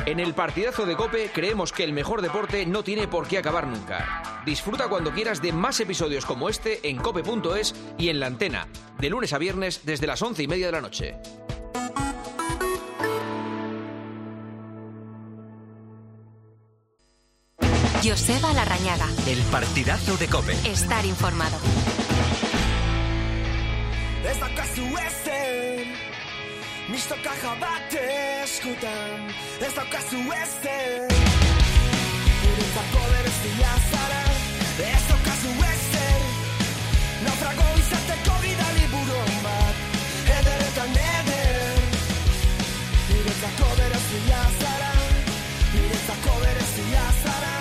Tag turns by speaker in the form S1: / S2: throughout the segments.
S1: En el partidazo de COPE creemos que el mejor deporte no tiene por qué acabar nunca. Disfruta cuando quieras de más episodios como este en cope.es y en La Antena, de lunes a viernes desde las 11:30 de la noche.
S2: Joseba Larrañaga.
S3: El partidazo de COPE.
S2: Estar informado.
S4: Ez daukazu ezer, mistoka jabate eskutan. Ez daukazu ezer, niretzako berezia zara. Ez daukazu ezer, naufrago izateko bidali buron bat. Eder eta neder, niretzako berezia zara. Niretzako berezia zara.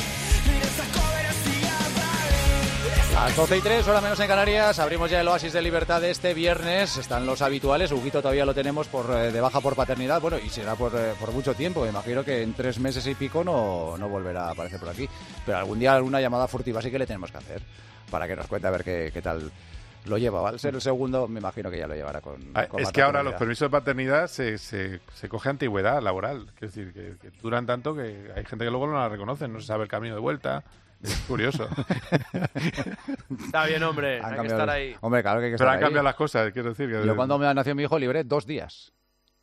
S5: A las 12:03, hora menos en Canarias, abrimos ya el Oasis de Libertad de este viernes. Están los habituales, Huguito todavía lo tenemos de baja por paternidad, bueno, y será por mucho tiempo. Me imagino que en 3 meses y pico no volverá a aparecer por aquí. Pero algún día alguna llamada furtiva sí que le tenemos que hacer, para que nos cuente a ver qué tal lo lleva. Va a ser el segundo, me imagino que ya lo llevará con
S6: es que ahora los permisos de paternidad se coge antigüedad laboral. Es decir, que duran tanto que hay gente que luego no la reconoce, no se sabe el camino de vuelta. Es curioso.
S7: Está bien, hombre, hay que estar ahí.
S5: Hombre, claro que hay que estar ahí.
S6: Pero han cambiado las cosas, quiero decir.
S5: Yo cuando me nació mi hijo libré 2 días.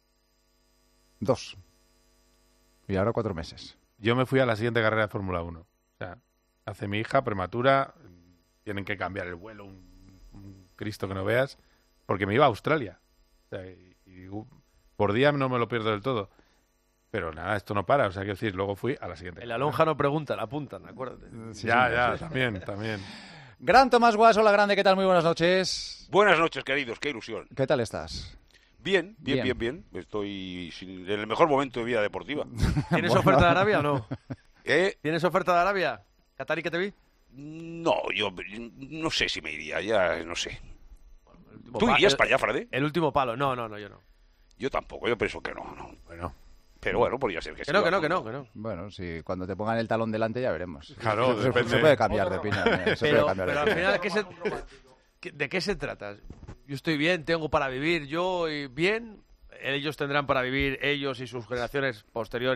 S5: 2. Y ahora 4 meses.
S6: Yo me fui a la siguiente carrera de Fórmula 1. O sea, hace mi hija prematura, tienen que cambiar el vuelo, un Cristo que no veas, porque me iba a Australia. O sea, y por día no me lo pierdo del todo. Pero nada, esto no para, o sea, quiero decir, luego fui a la siguiente.
S7: En la lonja no preguntan, apuntan, acuérdate.
S6: Sí, ya, también.
S5: Gran Tomás Guas, hola grande, ¿qué tal? Muy buenas noches.
S8: Buenas noches, queridos, qué ilusión.
S5: ¿Qué tal estás?
S8: Bien. Estoy en el mejor momento de vida deportiva.
S7: ¿Tienes oferta de Arabia o no?
S8: ¿Tienes
S7: oferta de Arabia? ¿Qatarí que te vi?
S8: No, yo no sé si me iría, ya no sé. ¿Tú irías para allá, Frade?
S7: El último palo, no, yo no.
S8: Yo tampoco, yo pienso que no.
S6: Bueno.
S8: Pero bueno, podría ser que sí.
S7: Que no.
S5: Bueno, si cuando te pongan el talón delante ya veremos.
S6: Claro,
S5: se puede cambiar de opinión.
S7: Pero al final, ¿de qué se trata? Yo estoy bien, tengo para vivir, yo bien, ellos tendrán para vivir, ellos y sus generaciones posterior.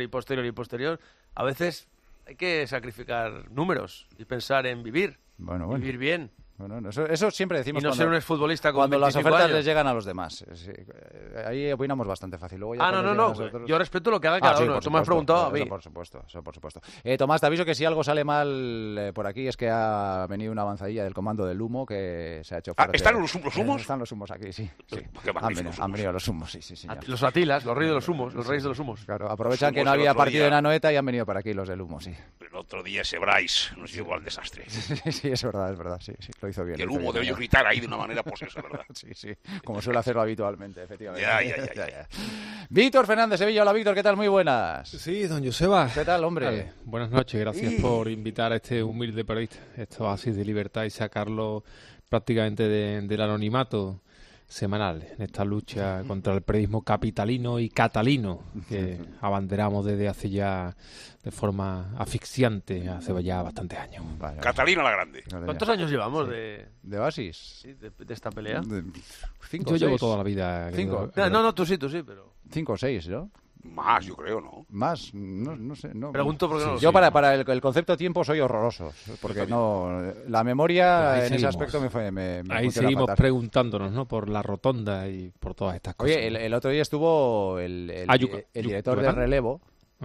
S7: A veces hay que sacrificar números y pensar en vivir, vivir bien.
S5: Bueno, eso siempre decimos
S7: y no ser un exfutbolista con
S5: cuando las ofertas
S7: años.
S5: Les llegan a los demás. Sí, ahí opinamos bastante fácil. Luego ya
S7: no.
S5: nosotros...
S7: Yo respeto lo que haga cada uno. Tú me has preguntado a mí.
S5: Eso por supuesto. Tomás, te aviso que si algo sale mal por aquí es que ha venido una avanzadilla del comando del humo que se ha hecho fuerte.
S8: ¿Están los humos?
S5: Están los humos aquí, sí.
S8: Han
S5: venido los humos, sí.
S7: Los Atilas, los reyes de los humos, los reyes de los humos.
S5: Claro, aprovechan que no había partido en Anoeta y han venido para aquí los del humo, sí.
S8: Pero el otro día ese Bryce nos llevó al desastre.
S5: Sí, es verdad, sí, lo hizo bien.
S8: El humo de irritar ahí de una manera posesa, ¿verdad?
S5: Sí, como suele hacerlo habitualmente, efectivamente.
S8: Ya.
S5: Víctor Fernández Sevilla, hola Víctor, ¿qué tal? Muy buenas.
S9: Sí, don Joseba.
S5: ¿Qué tal, hombre?
S9: Vale. Buenas noches, gracias por invitar a este humilde periodista, esto así de libertad y sacarlo prácticamente del anonimato semanal en esta lucha contra el periodismo capitalino y catalino que abanderamos desde hace ya de forma asfixiante hace ya bastantes años.
S8: Vaya. Catalina la Grande.
S7: ¿Cuántos años llevamos de
S5: Oasis?
S7: Sí, de esta pelea.
S5: 5
S9: Yo llevo toda la vida.
S5: 5.
S7: No, tú sí, pero
S5: 5 o 6, ¿no?
S8: Más, yo creo, ¿no?
S5: Más, no sé. No.
S7: Pregunto porque no.
S5: Yo para el concepto de tiempo soy horroroso, porque la memoria en ese aspecto me
S9: ahí seguimos fatal. Preguntándonos, ¿no? Por la rotonda y por todas estas cosas.
S5: Oye, el otro día estuvo el director de relevo.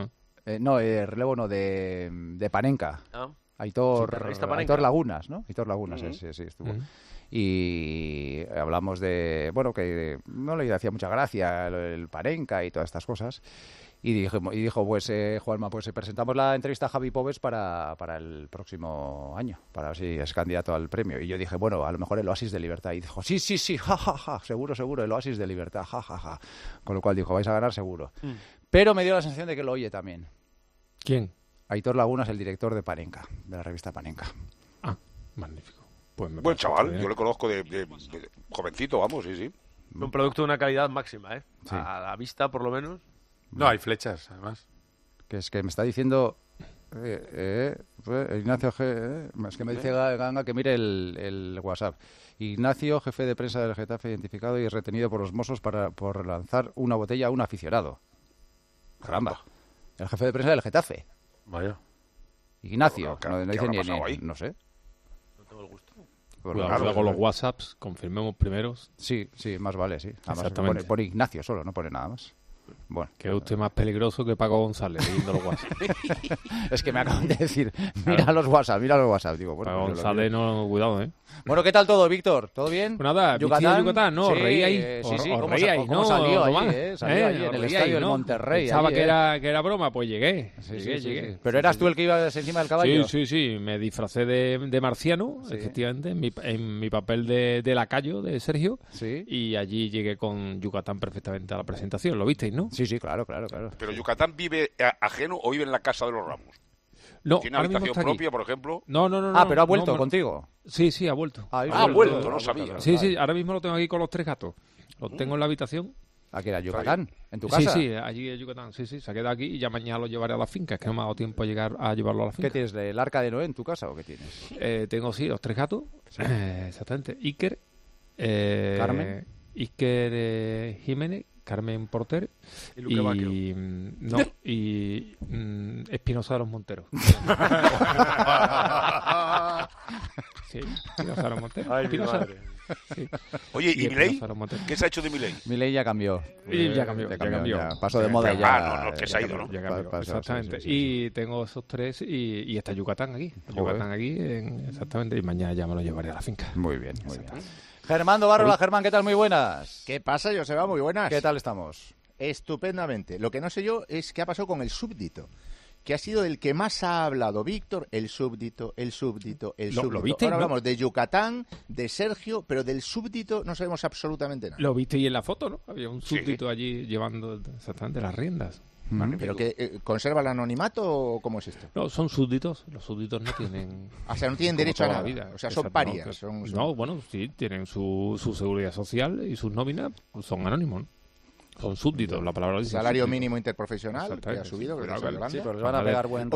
S5: De Panenka. Aitor Lagunas, ¿no? Aitor Lagunas, sí, estuvo. Y hablamos de, que no le hacía mucha gracia el Panenka y todas estas cosas. Y dijo, pues, Juanma, pues presentamos la entrevista a Javi Pobes para el próximo año, para ver si es candidato al premio. Y yo dije, bueno, a lo mejor el Oasis de Libertad. Y dijo, sí, ja, seguro, el Oasis de Libertad, ja. Con lo cual dijo, vais a ganar seguro. Pero me dio la sensación de que lo oye también.
S9: ¿Quién?
S5: Aitor Lagunas, el director de Panenka, de la revista Panenka.
S9: Ah, magnífico. Pues
S8: buen chaval, yo le conozco de jovencito, vamos, sí.
S7: Un producto de una calidad máxima,
S5: Sí.
S7: A la vista, por lo menos.
S6: No, hay flechas, además.
S5: Que es que me está diciendo Ignacio G. Es que me dice Ganga que mire el WhatsApp. Ignacio, jefe de prensa del Getafe, identificado y retenido por los Mossos por lanzar una botella a un aficionado. Caramba. El jefe de prensa del Getafe.
S6: Vaya.
S5: Ignacio.
S8: ¿Qué
S5: No dice
S8: habrá pasado ahí?
S5: no sé.
S7: No tengo el gusto.
S9: Cuidado con los WhatsApps, confirmemos primero.
S5: Sí, más vale, sí. Además,
S9: Exactamente.
S5: pone Ignacio solo, no pone nada más. Bueno.
S9: Que es usted más peligroso que Paco González leyendo los WhatsApp.
S5: Es que me acaban de decir, mira los WhatsApp. Digo, bueno,
S9: Paco
S5: pues
S9: González, no, cuidado, ¿eh?
S5: Bueno, ¿qué tal todo, Víctor? ¿Todo bien?
S9: Pues nada, Yucatán, ¿no?
S5: Sí,
S9: reíais.
S5: Sí,
S9: os
S5: ¿cómo
S9: reíais,
S5: cómo
S9: ¿no?
S5: salió allí,
S9: Tomás?
S5: Salió allí en
S9: Os
S5: el
S9: reíais,
S5: estadio del
S9: ¿no?
S5: Monterrey.
S9: Pensaba
S5: allí,
S9: que era broma, pues llegué. Llegué.
S5: ¿Pero eras tú el que ibas encima del caballo?
S9: Sí, me disfracé de marciano, efectivamente, en mi papel de lacayo de Sergio, y allí llegué con Yucatán perfectamente a la presentación, ¿lo visteis, no?
S5: Sí, claro.
S8: Pero Yucatán vive ajeno o vive en la casa de los Ramos.
S9: No,
S8: ¿Tiene
S9: ahora mismo
S8: habitación
S9: está aquí.
S8: propia, por ejemplo?
S9: No.
S5: Pero ha vuelto contigo.
S9: Sí, ha vuelto.
S8: Ha vuelto, no sabía.
S9: Sí, ahora mismo lo tengo aquí con los 3 gatos. Los tengo en la habitación.
S5: ¿Aquí era Yucatán? ¿En tu casa?
S9: Sí, allí en Yucatán. Sí, se ha quedado aquí y ya mañana lo llevaré a la finca. Es que no me ha dado tiempo a llegar a llevarlo a la finca.
S5: ¿Qué tienes, el Arca de Noé en tu casa o qué tienes?
S9: Tengo, los 3 gatos. Exactamente. Iker.
S5: Carmen.
S9: Iker Jiménez. Carmen Porter y Espinosa de los Monteros. Sí, Espinosa de los Monteros.
S6: Ay, mi madre.
S8: Sí. Oye, ¿y Milei? ¿Qué se ha hecho de Milei?
S5: Milei ya cambió.
S9: Ya cambió.
S5: Pasó de moda ya.
S8: No, que se ha ido, ¿no?
S9: Ya cambió, exactamente. Y tengo esos 3 y está Yucatán aquí. Yucatán aquí, exactamente. Y mañana ya me lo llevaré a la finca.
S5: Muy bien. Germán Barrola, Germán, ¿qué tal? Muy buenas.
S10: ¿Qué pasa, Joseba? Muy buenas.
S5: ¿Qué tal estamos?
S10: Estupendamente. Lo que no sé yo es qué ha pasado con el súbdito, que ha sido el que más ha hablado Víctor, el súbdito.
S9: ¿Lo viste?
S10: Ahora hablamos de Yucatán, de Sergio, pero del súbdito no sabemos absolutamente nada.
S9: Lo visteis en la foto, ¿no? Había un súbdito allí llevando exactamente las riendas.
S10: ¿Pero que conserva el anonimato o cómo es esto?
S9: No, son súbditos. Los súbditos no tienen...
S10: O sea, no tienen derecho a nada.
S9: Vida.
S10: O sea, son parias.
S9: No, bueno, sí, tienen su seguridad social y sus nóminas son anónimos, ¿no? Son súbditos, la palabra dice.
S10: Salario mínimo interprofesional que ha subido.
S5: Sí, pero les van a pegar buen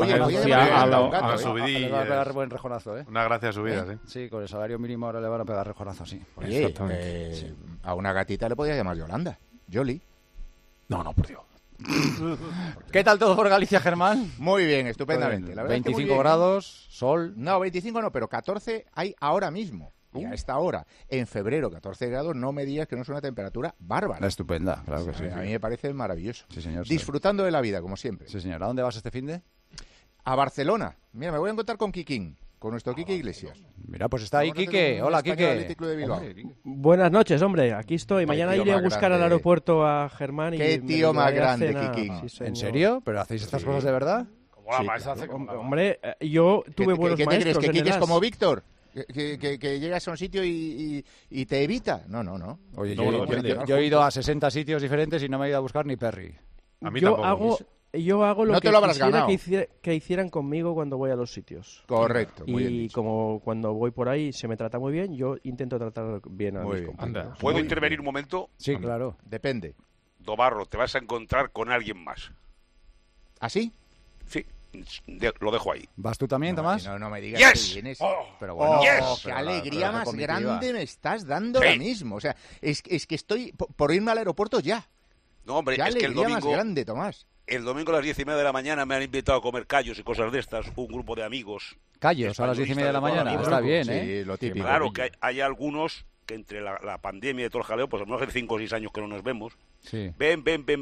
S5: rejonazo, ¿eh?
S6: Una gracia subida, sí.
S5: Sí, con el salario mínimo ahora le van a pegar rejonazo, sí.
S10: Oye, a una gatita le podía llamar Yolanda. Yoli.
S9: No, por Dios.
S5: ¿Qué tal todo por Galicia, Germán?
S10: Muy bien, estupendamente. La verdad
S5: 25
S10: es que
S5: grados, sol.
S10: No, 25 no, pero 14 hay ahora mismo. Y a esta hora, en febrero, 14 grados, no me digas que no es una temperatura bárbara.
S5: Estupenda, claro que sí.
S10: A mí me parece maravilloso.
S5: Sí, señor.
S10: Disfrutando de la vida, como siempre.
S5: Sí, señor. ¿A dónde vas este finde?
S10: A Barcelona. Mira, me voy a encontrar con Kikín, con nuestro Quique Iglesias.
S5: Mira, pues está ahí Quique. Hola, Quique.
S11: Buenas noches, hombre. Aquí estoy. Mañana iré a buscar al aeropuerto a Germán.
S10: Qué tío más grande, Kikín.
S11: Sí,
S5: ¿En serio? ¿Pero hacéis estas cosas de verdad?
S11: Hombre, yo tuve buenos maestros.
S10: ¿Qué crees? ¿Que Quique es como Víctor? Que llegas a un sitio y te evita. No.
S5: Oye, yo he ido a 60 sitios diferentes y no me he ido a buscar ni Perry.
S6: A mí
S11: yo hago lo
S10: no
S11: que
S10: quisiera
S11: que hicieran conmigo cuando voy a los sitios.
S10: Correcto.
S11: Y como cuando voy por ahí se me trata muy bien, yo intento tratar bien a mis compañeros.
S8: ¿Puedo intervenir un momento?
S5: Sí, claro.
S10: Depende.
S8: Dobarro, te vas a encontrar con alguien más.
S10: ¿Ah, sí?
S8: Sí. Lo dejo ahí.
S10: ¿Vas tú también, Tomás?
S8: No
S10: me digas
S8: que
S10: vienes.
S8: Pero
S10: bueno,
S8: yes.
S10: ¡Qué alegría más grande me estás dando ahora mismo! O sea, es que estoy por irme al aeropuerto ya.
S8: No, hombre,
S10: es que el domingo más grande, Tomás.
S8: El domingo a las 10:30 de la mañana me han invitado a comer callos y cosas de estas, un grupo de amigos.
S5: ¿Callos a las 10:30 de la mañana? Está bien, ¿eh?
S10: Sí, lo típico.
S8: Claro, que hay algunos que entre la pandemia y todo el jaleo, pues a lo mejor hace 5 o 6 años que no nos vemos.
S5: Sí.
S8: Ven,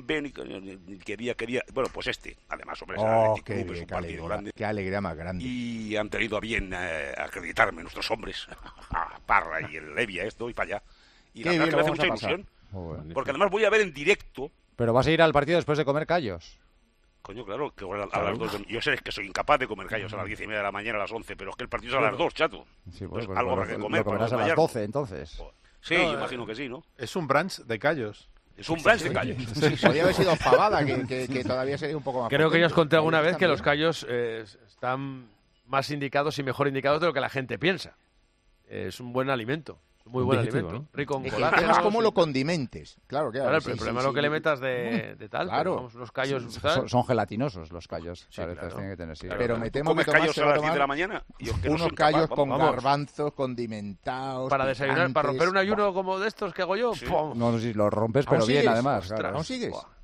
S8: y quería. Bueno, pues además, hombre, es un partido grande.
S10: Qué alegría más grande.
S8: Y han tenido a bien acreditarme nuestros hombres, a Parra y el Levia, esto y para allá. Y la verdad que me hace mucha ilusión, porque además voy a ver en directo.
S5: Pero vas a ir al partido después de comer callos.
S8: Coño, claro, que a las 2 yo sé que soy incapaz de comer callos a las 10:30 de la mañana, a las 11, pero es que el partido es a las 2, chato.
S5: Sí, pues
S8: algo habrá que comer.
S5: Lo comerás a las 12, entonces.
S8: Sí, yo imagino que sí, ¿no?
S6: Es un brunch de callos.
S8: Es un brunch de callos.
S10: Podría haber sido fabada, que todavía sería un poco más.
S7: Creo que ya os conté alguna vez que los callos están más indicados y mejor indicados de lo que la gente piensa. Es un buen alimento. Muy buen alimento, ¿no? Rico en colágeno.
S10: El tema es como lo condimentes. Claro,
S7: el problema es lo que le metas de tal.
S10: Claro.
S7: Vamos, los callos...
S5: Son gelatinosos los callos.
S7: Sí, claro.
S5: Tienen que tener, sí.
S10: Pero me temo que
S8: callos a las 10 de la mañana.
S10: Unos callos con garbanzos condimentados.
S7: Para desayunar, para romper un ayuno como de estos que hago yo.
S5: No, si lo rompes, pero bien, además.
S10: ¿Aún sigues?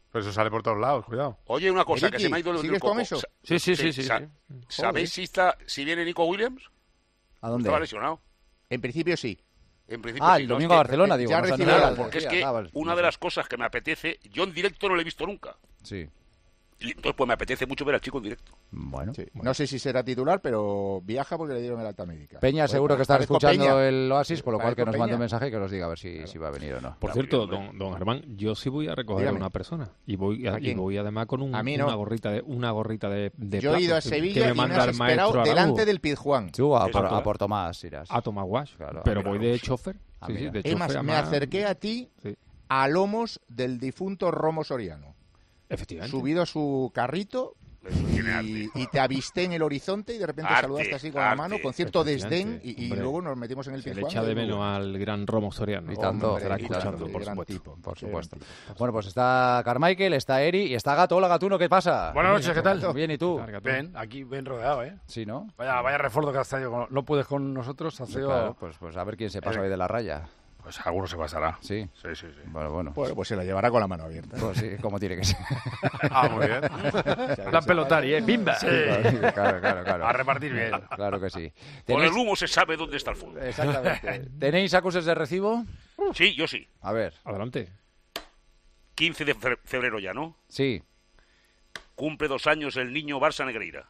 S6: Pero eso sale por todos lados, cuidado.
S8: Oye, una cosa, que se me ha ido el
S10: ¿Sigues con eso?
S7: Sí.
S8: ¿Sabéis si viene Nico Williams?
S5: ¿A dónde?
S8: Estaba lesionado.
S10: En principio sí.
S8: En principio sí,
S5: el domingo a Barcelona, digo.
S10: Ya recibió
S8: porque es que una de las cosas que me apetece, yo en directo no lo he visto nunca.
S5: Sí.
S8: Y entonces pues me apetece mucho ver al chico en directo.
S5: Bueno,
S10: sí. No sé si será titular, pero viaja porque le dieron el alta médica.
S5: Peña
S10: pues,
S5: seguro que está escuchando
S10: Peña.
S5: El Oasis, por lo cual que nos
S10: Peña.
S5: mande un mensaje y que nos diga a ver si va a venir o no.
S9: Por cierto, don Germán, yo sí voy a recoger a una persona y voy además con una gorrita de
S10: yo he ido a Sevilla
S9: que
S10: y me has esperado delante del Pizjuán.
S5: Tú a por Tomás irás.
S9: A Tomás Wash,
S5: claro,
S9: pero voy de chofer.
S10: Es más, me acerqué a ti a lomos del difunto Romo Soriano.
S9: Efectivamente.
S10: Subido a su carrito y te avisté en el horizonte y de repente saludaste así con la mano, con cierto desdén y luego nos metimos en el Pizjuán.
S9: Se le echa de menos al gran Romo Soriano.
S5: Y tanto,
S9: estará escuchando,
S5: por supuesto. Bueno, pues está Carmichael, está Eri y está Gato. Hola, Gatuno, ¿qué pasa?
S12: Buenas noches, ¿qué tal?
S5: Bien, ¿y tú?
S12: Bien, aquí bien rodeado, ¿eh?
S5: Sí, ¿no?
S12: Vaya refuerzo que has traído. No puedes con nosotros, has traído...
S5: Claro, pues a ver quién se pasa hoy de la raya.
S12: Pues alguno se pasará.
S5: Sí.
S12: Sí.
S5: Bueno,
S10: pues se la llevará con la mano abierta.
S5: Pues sí, como tiene que ser.
S12: Muy bien.
S7: La pelotari, ¿eh? ¡Bimba!
S5: Sí. Claro.
S12: A repartir bien.
S5: Claro que sí.
S8: Con el humo se sabe dónde está el fuego.
S5: Exactamente. ¿Tenéis acuses de recibo?
S8: Sí, yo sí.
S5: A ver.
S9: Adelante.
S8: 15 de febrero ya, ¿no?
S5: Sí.
S8: Cumple 2 años el niño Barça Negreira.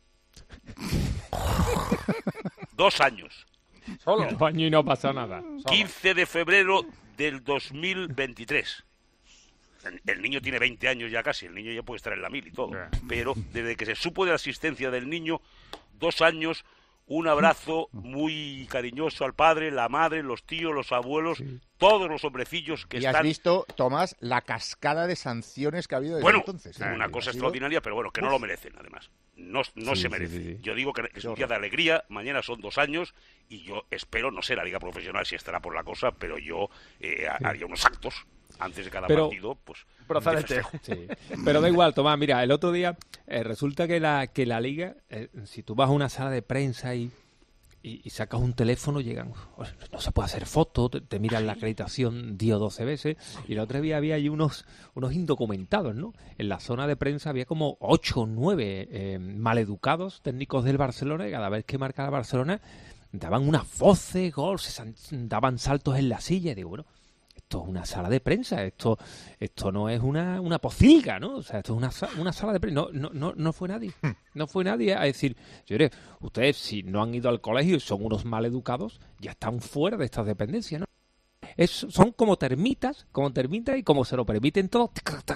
S8: 2 años.
S9: Solo. 2 años y no pasa nada.
S8: 15 de febrero del 2023. El niño tiene 20 años ya casi, el niño ya puede estar en la 1000 y todo. Pero desde que se supo de la asistencia del niño, 2 años, un abrazo muy cariñoso al padre, la madre, los tíos, los abuelos, todos los hombrecillos que están...
S10: Y has visto, Tomás, la cascada de sanciones que ha habido desde entonces.
S8: Una cosa extraordinaria, pero bueno, que no lo merecen, además. No se merece.
S10: Sí.
S8: Yo digo que es un día de alegría, mañana son 2 años, y yo espero, no sé, la Liga Profesional si estará por la cosa, pero yo haría unos actos antes de cada partido, pues...
S9: Sí. Pero da igual, Tomás, mira, el otro día resulta que la Liga, si tú vas a una sala de prensa y sacas un teléfono, no se puede hacer fotos, te miran la acreditación 10 o 12 veces, y la otra vez había ahí unos indocumentados, ¿no? En la zona de prensa había como 8 o 9 maleducados técnicos del Barcelona, y cada vez que marcaba Barcelona daban unas voces, daban saltos en la silla, y digo, bueno, esto es una sala de prensa, esto no es una pocilga, ¿no? O sea, esto es una sala de prensa. No fue nadie. No fue nadie a decir, señores, ustedes si no han ido al colegio y son unos maleducados, ya están fuera de estas dependencias, ¿no? Son como termitas y como se lo permiten todo,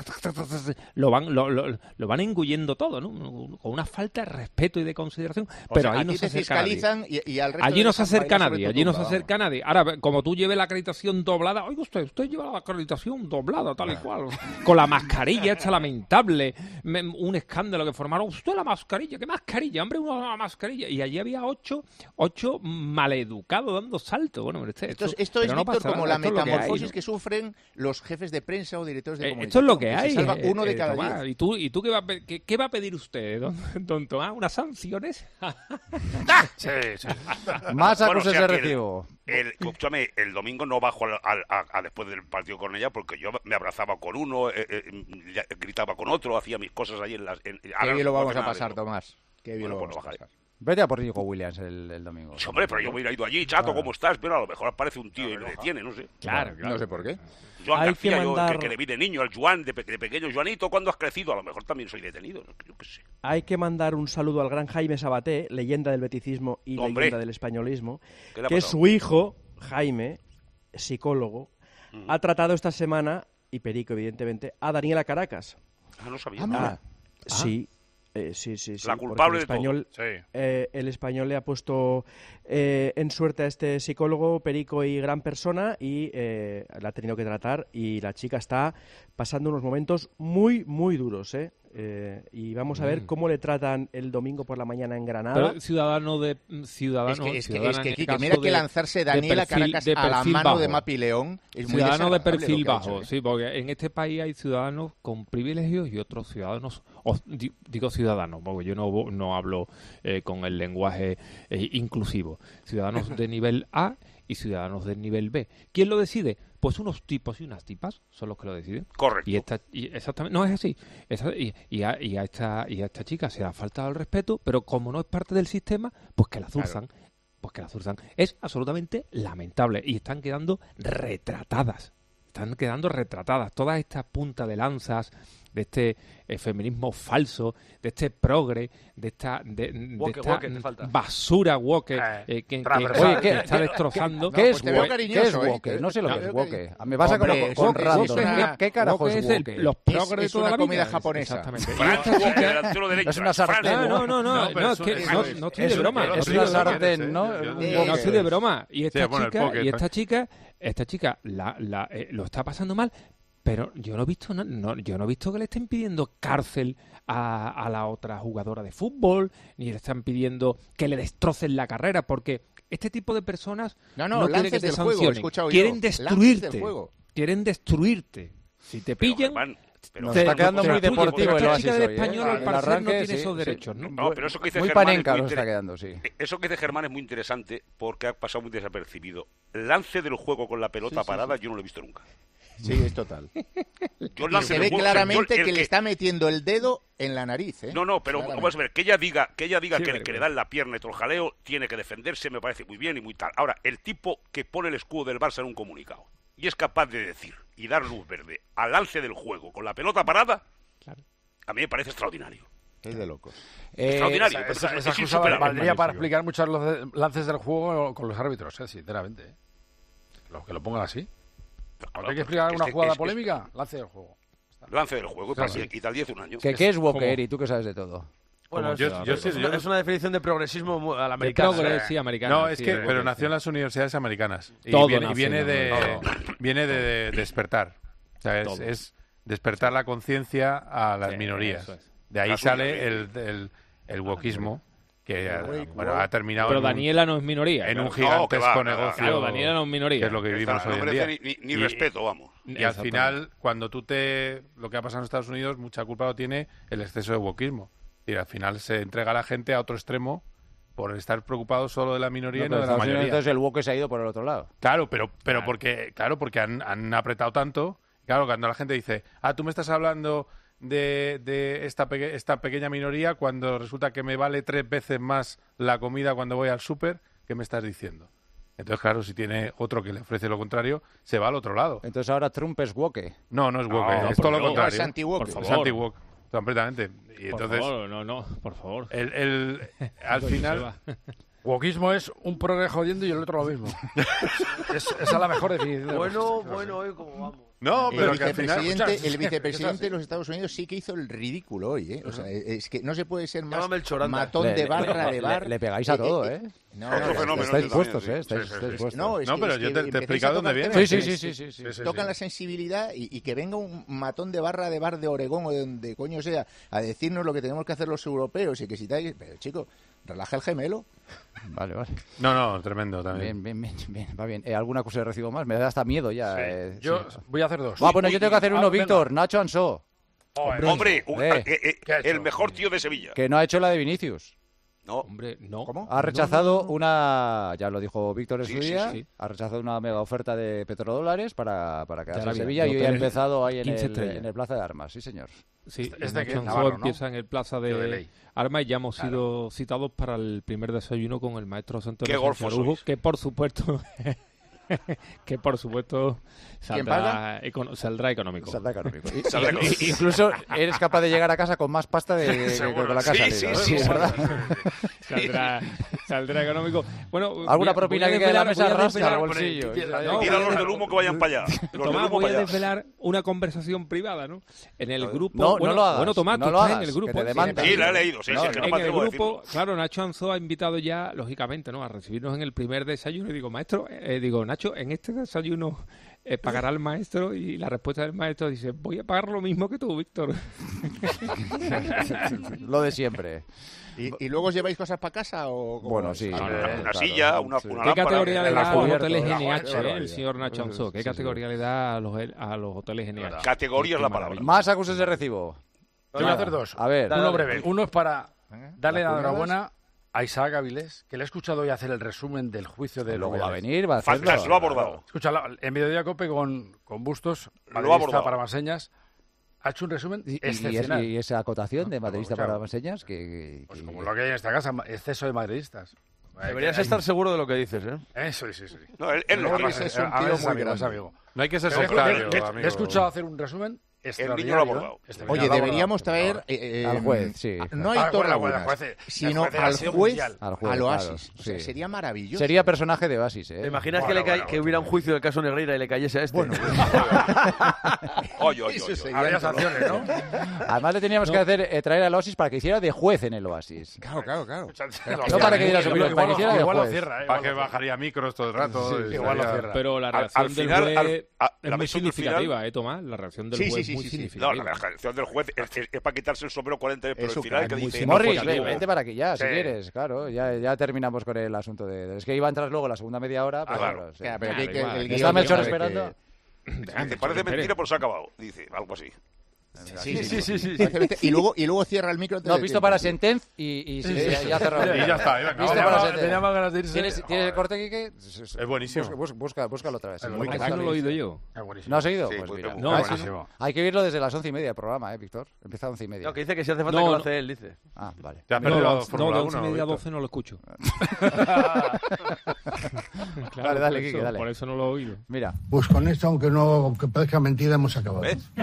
S9: lo van engullendo todo, ¿no? Con una falta de respeto y de consideración. Pero ahí no se acerca nadie.
S10: Y al resto
S9: allí no se acerca nadie, Ahora, como tú lleves la acreditación doblada, oiga usted lleva la acreditación doblada, tal y cual, con la mascarilla esta lamentable, un escándalo que formaron, usted la mascarilla, ¿qué mascarilla? Hombre, una mascarilla. Y allí había 8 maleducados dando saltos. Bueno,
S10: esto es, Víctor, como la metamorfosis que sufren los jefes de prensa o directores de comunicación.
S9: Esto es lo que hay.
S10: Se salva uno de cada 10.
S9: ¿Y tú qué va a pedir usted, don Tomás? ¿Unas sanciones?
S12: Sí.
S5: Más acuses de recibo.
S8: Escúchame, el domingo no bajo a después del partido con ella porque yo me abrazaba con uno, gritaba con otro, hacía mis cosas ahí
S10: Qué bien lo vamos a pasar, Tomás. Qué bien lo vamos a pasar.
S5: Vete a por Nico Williams el domingo.
S8: Sí, hombre, pero yo me hubiera ido allí, chato, ¿cómo estás? Pero a lo mejor aparece un tío y me detiene, no sé.
S5: Claro. No sé por qué.
S8: Joan García, que le vi de niño, al Joan, de pequeño. Joanito, ¿cuándo has crecido? A lo mejor también soy detenido, yo qué sé.
S11: Hay que mandar un saludo al gran Jaime Sabaté, leyenda del beticismo y leyenda del españolismo, que su hijo, Jaime, psicólogo, ha tratado esta semana, y Perico evidentemente, a Daniela Caracas.
S8: No sabía.
S11: Sí. Sí.
S8: La culpable
S11: el español le ha puesto en suerte a este psicólogo, perico y gran persona, y la ha tenido que tratar, y la chica está pasando unos momentos muy, muy duros, y vamos a ver cómo le tratan el domingo por la mañana en Granada.
S9: Pero ciudadano.
S10: Es que mira que lanzarse Daniela Caracas a la mano
S9: bajo.
S10: De Mapi León es muy
S9: ciudadano de perfil bajo,
S10: hecho,
S9: sí, porque en este país hay ciudadanos con privilegios y otros ciudadanos, digo ciudadanos, porque yo no hablo con el lenguaje inclusivo, ciudadanos de nivel A y ciudadanos del nivel B. ¿Quién lo decide? Pues unos tipos y unas tipas son los que lo deciden.
S8: Correcto.
S9: Exactamente, no es así. Y a esta chica se le ha faltado el respeto, pero como no es parte del sistema, pues que la zurzan. Claro. Pues que la zurzan. Es absolutamente lamentable y están quedando retratadas. Todas estas puntas de lanzas de este feminismo falso, de este progre, de esta basura woke que está destrozando.
S5: ¿Qué es woke? No sé lo que es woke. Me vas a con random. ¿Qué carajo es woke?
S9: Los progres de toda la
S10: comida japonesa.
S9: Exactamente.
S5: Es una sartén.
S9: No, es que no estoy de broma.
S5: Es una sartén, ¿no?
S9: No estoy de broma. Y esta chica lo está pasando mal. Pero yo no he visto que le estén pidiendo cárcel a la otra jugadora de fútbol, ni le están pidiendo que le destrocen la carrera, porque este tipo de personas no quieren que te sancionen, quieren destruirte. Si te pillan...
S5: Nos está quedando muy deportivo el Oasis
S9: del Español, al parecer, no tiene esos derechos, ¿no?
S8: No, pero eso que dice
S5: muy
S8: Germán
S5: panenca nos está quedando, sí.
S8: Eso que dice Germán es muy interesante porque ha pasado muy desapercibido. Lance del juego con la pelota parada yo no lo he visto nunca.
S10: Sí, es total. Se ve claramente que le está metiendo el dedo en la nariz, ¿eh?
S8: No, pero vamos a ver, que ella diga que le da en la pierna y todo el jaleo, tiene que defenderse, me parece muy bien y muy tal. Ahora, el tipo que pone el escudo del Barça en un comunicado y es capaz de decir y dar luz verde al lance del juego con la pelota parada, a mí me parece extraordinario.
S10: Es de locos.
S8: Extraordinario.
S12: Esa excusa valdría para explicar muchos lances del juego con los árbitros, sinceramente. Los que lo pongan así. ¿Hay que explicar alguna jugada polémica? Lance del juego.
S8: Lance del juego, y tal 10 un año.
S5: ¿Qué es woke, Eri? Tú que sabes de todo.
S7: Bueno, es una definición de progresismo a la americana.
S9: Sí, americana.
S6: No, es que, pero nació en las universidades americanas. Y viene de despertar. O sea, es despertar la conciencia a las minorías. De ahí sale el wokismo, que ha terminado.
S9: Pero Daniela no es minoría.
S6: En un gigantesco negocio.
S9: Claro, Daniela no es minoría.
S6: Que es lo que vivimos hoy en día.
S8: Ni respeto, vamos.
S6: Y al final, cuando lo que ha pasado en Estados Unidos, mucha culpa lo tiene el exceso de wokismo. Y al final se entrega a la gente a otro extremo por estar preocupado solo de la minoría y no de la mayoría.
S5: Entonces el woke se ha ido por el otro lado.
S6: Claro, pero porque han apretado tanto. Claro, cuando la gente dice, tú me estás hablando de esta pequeña minoría cuando resulta que me vale 3 veces más la comida cuando voy al súper, ¿qué me estás diciendo? Entonces, claro, si tiene otro que le ofrece lo contrario, se va al otro lado.
S5: Entonces ahora Trump es woke.
S6: No es woke, es todo lo contrario.
S10: Es anti-woke.
S6: Es anti-woke, completamente. Y entonces,
S9: por favor, por favor.
S6: Al final...
S12: Wokismo es un progre jodiendo y el otro lo mismo. Esa es la mejor definición.
S7: Bueno, hoy como vamos.
S6: No, pero
S10: el vicepresidente de los Estados Unidos sí que hizo el ridículo hoy, ¿eh? O sea, es que no se puede ser más matón de barra de bar.
S5: Le pegáis a todo, ¿eh? Estáis puestos, ¿eh? Estáis puestos.
S10: No,
S6: pero yo te he explicado dónde viene.
S5: Sí.
S10: Tocan la sensibilidad y que venga un matón de barra de bar de Oregón o de donde coño sea a decirnos lo que tenemos que hacer los europeos y que si tal... Pero, chico, relaja el gemelo.
S5: Vale.
S6: No, tremendo también.
S5: Bien, va bien. ¿Alguna cosa recibo más? Me da hasta miedo ya.
S12: Yo voy a hacer 2.
S5: Bueno, yo tengo que hacer uno, Víctor. Nacho Ansó.
S8: Hombre, el mejor tío de Sevilla.
S5: Que no ha hecho la de Vinicius.
S8: No.
S9: Hombre, no.
S5: ¿Cómo? Ha rechazado una... Ya lo dijo Víctor en su día. Sí. Ha rechazado una mega oferta de petrodólares para quedarse en Sevilla y hoy ha empezado ahí en el Plaza de Armas. Sí, señor.
S9: Sí,
S12: Navarro,
S9: empieza en el Plaza de Armas y ya hemos sido citados para el primer desayuno con el maestro Santos Arujo, que por supuesto saldrá económico.
S5: Incluso eres capaz de llegar a casa con más pasta con la casa.
S8: Sí,
S5: ¿verdad?
S9: Saldrá económico. Bueno,
S5: alguna propina que quede en la mesa rasca al bolsillo.
S8: Tira los del humo que vayan para allá.
S9: Tomás, voy a desvelar una conversación privada, ¿no? En el grupo...
S5: No lo hagas.
S9: Bueno, Tomás, tú estás en el grupo.
S8: Sí, la he leído.
S9: En el grupo, claro, Nacho Ansó ha invitado ya, lógicamente, ¿no?, a recibirnos en el primer desayuno. Y digo, maestro, Nacho, en este desayuno pagará el maestro, y la respuesta del maestro dice, voy a pagar lo mismo que tú, Víctor.
S5: Lo de siempre.
S10: ¿Y luego os lleváis cosas para casa? O
S5: bueno, sí.
S8: Una silla, una
S9: ¿Qué
S8: lámpara.
S9: categoría le da a los hoteles NH, el señor Nacho Ansó? ¿Qué categoría le da a los hoteles NH?
S8: Categoría es la palabra.
S5: Más acusos de recibo.
S12: Voy a hacer 2.
S5: A ver.
S12: Uno breve. Uno es para darle la enhorabuena a Isaac Avilés, que le he escuchado hoy hacer el resumen del juicio de
S5: Luego
S12: Rubiales.
S5: va a venir, va a hacerlo.
S8: Fantástico, lo ha abordado.
S12: Escucha, en Mediodía Cope con Bustos,
S8: Lo ha
S12: madridista
S8: abordado.
S12: para Maseñas, ha hecho un resumen
S5: Y
S12: excepcional.
S5: esa acotación de madridista
S12: Pues,
S5: para Maseñas, que
S12: Pues como lo que hay en esta casa, exceso de madridistas.
S7: Deberías estar seguro de lo que dices, ¿eh?
S12: Eso, sí.
S8: No, él lo
S12: No,
S8: quiere.
S10: es un tío muy grande.
S12: amigo.
S6: No hay que ser
S12: Le
S6: sectario,
S12: he
S6: amigo.
S12: escuchado hacer un resumen
S8: El
S12: extraordinario.
S8: niño lo ha abordado.
S10: Oye, deberíamos traer
S5: al juez, sí.
S10: no a Aitor
S12: Bueno,
S10: Lagunas,
S12: el juez
S10: sino
S12: de la
S10: al
S12: Selección
S10: juez,
S12: Mundial.
S5: Al juez,
S10: al Oasis.
S5: claro,
S10: O sea,
S5: sí.
S10: sería maravilloso.
S5: Sería personaje de Oasis, ¿eh?
S7: ¿Te imaginas
S8: Bueno,
S7: que hubiera un juicio del caso Negreira y le cayese a este?
S10: Bueno,
S8: Oye.
S12: Habría sanciones, ¿no?
S5: Además le teníamos que hacer traer al Oasis para que hiciera de juez en el Oasis.
S10: claro.
S5: No para que diera su opinión, para que hiciera de
S12: Igual lo
S5: juez.
S12: cierra,
S6: Para que bajaría micros todo el rato.
S12: igual lo cierra.
S9: Pero la
S8: Al
S9: reacción del
S8: final,
S9: juez
S8: la
S9: es muy
S8: versión del
S9: significativa, Tomás. La reacción del
S10: Sí,
S9: juez
S10: sí,
S9: es muy
S10: sí, sí.
S8: No,
S9: significativa.
S8: la reacción del juez es para quitarse el sombrero 40 veces, pero
S10: Eso,
S8: al final
S10: claro,
S8: que
S10: muy
S8: dice...
S10: sí.
S5: Morris,
S8: positivo.
S5: vente para aquí ya, si
S12: Sí.
S5: quieres, claro. Ya terminamos con el asunto de... Es que iba a entrar luego la segunda media hora, pero
S8: claro.
S5: sí.
S10: Claro, pero que- que
S9: igual.
S10: el
S5: Está
S10: guión
S5: Melchor
S10: sabe que-
S5: esperando.
S8: Te parece mentira, pero se ha acabado. Dice, algo así.
S10: Sí. Y luego cierra el micro.
S5: No, visto para Sentence y ya cerrado.
S6: Y ya está, ya
S5: Visto
S6: acabó.
S5: para Sentence.
S12: Tenía más ganas de irse.
S5: ¿Tienes el corte, Quique?
S6: Es buenísimo.
S5: Búscalo otra vez.
S12: Es
S5: Muy
S12: buenísimo.
S9: Así no lo he oído yo.
S12: Es buenísimo.
S5: ¿No has oído?
S8: Sí,
S5: Pues
S8: muy
S5: mira.
S8: bien.
S9: No,
S5: Hay-
S12: buenísimo.
S5: Hay que oírlo desde las 11:30 del programa, Víctor. Empieza a 11:30.
S7: No, que dice que si hace falta
S9: No,
S7: que lo
S9: no.
S7: hace él, dice.
S5: Ah, vale.
S6: Te has
S9: No,
S6: perdido
S9: de
S6: Fórmula
S9: 11 y
S6: 1,
S9: media a
S6: Víctor.
S9: 12 no lo escucho.
S5: Dale,
S9: por
S5: Quique,
S9: eso-
S5: dale.
S9: Por eso no lo he oído.
S5: Mira.
S13: Pues con esto, aunque parezca mentira, hemos acabado.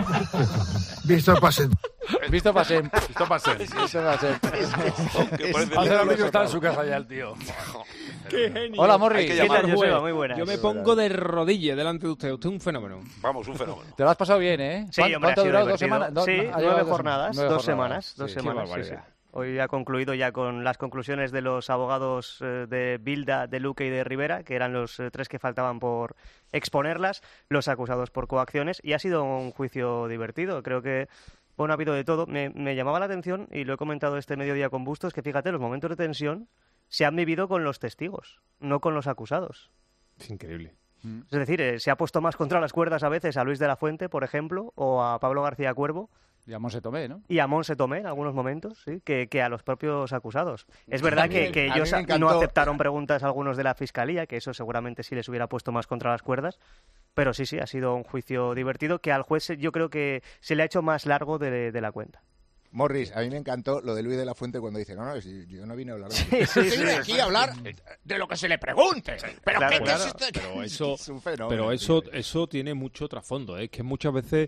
S13: Visto pase.
S5: Visto para Sentence.
S6: Esto pasa.
S5: Visto para Sentence.
S8: Aunque parece
S12: Hace
S8: mentira,
S12: que está en su casa ya el tío.
S9: ¡Qué genio!
S5: Hola,
S8: Hay
S5: Morris.
S8: que
S5: ¿Qué
S8: llamar.
S5: tal?
S11: Joseba? Muy buenas.
S9: Yo me pongo de rodillas delante de usted. Usted es un fenómeno.
S8: Vamos, un fenómeno.
S5: Te lo has pasado bien, ¿eh?
S11: Sí, hombre,
S5: ¿Cuánto
S11: ha
S5: ha
S11: sido
S5: durado? ¿2
S11: divertido.
S5: semanas?
S11: Sí,
S5: Ha llevado
S11: 9
S5: 2
S11: jornadas,
S5: nueve
S11: 2 semanas.
S5: Sí.
S11: Dos
S9: Qué
S11: semanas, sí,
S9: barbaridad.
S11: sí. Hoy ha concluido ya con las conclusiones de los abogados de Bilda, de Luque y de Rivera, que eran los 3 que faltaban por exponerlas, los acusados por coacciones, y ha sido un juicio divertido. Creo que, bueno, ha habido de todo. Me llamaba la atención, y lo he comentado este mediodía con Bustos, que fíjate, los momentos de tensión se han vivido con los testigos, no con los acusados.
S9: Es increíble.
S11: Es decir, se ha puesto más contra las cuerdas a veces a Luis de la Fuente, por ejemplo, o a Pablo García Cuervo,
S5: Y a Monse Tomé, ¿no?
S11: y a Monse Tomé en algunos momentos, ¿sí? que a los propios acusados. Es verdad que
S10: a mí
S11: ellos
S10: me encantó-
S11: no aceptaron preguntas algunos de la Fiscalía, que eso seguramente sí les hubiera puesto más contra las cuerdas, pero sí, ha sido un juicio divertido que al juez yo creo que se le ha hecho más largo de la cuenta.
S10: Morris, a mí me encantó lo de Luis de la Fuente cuando dice, no, si yo no vine a hablar de
S11: Sí,
S10: Yo vine aquí a hablar de lo que se le pregunte. Pero
S11: Claro,
S10: ¿qué
S11: claro.
S10: es esto?
S9: Pero eso,
S10: Es un fenómeno,
S9: pero
S10: tío.
S9: eso tiene mucho trasfondo. Es que muchas veces,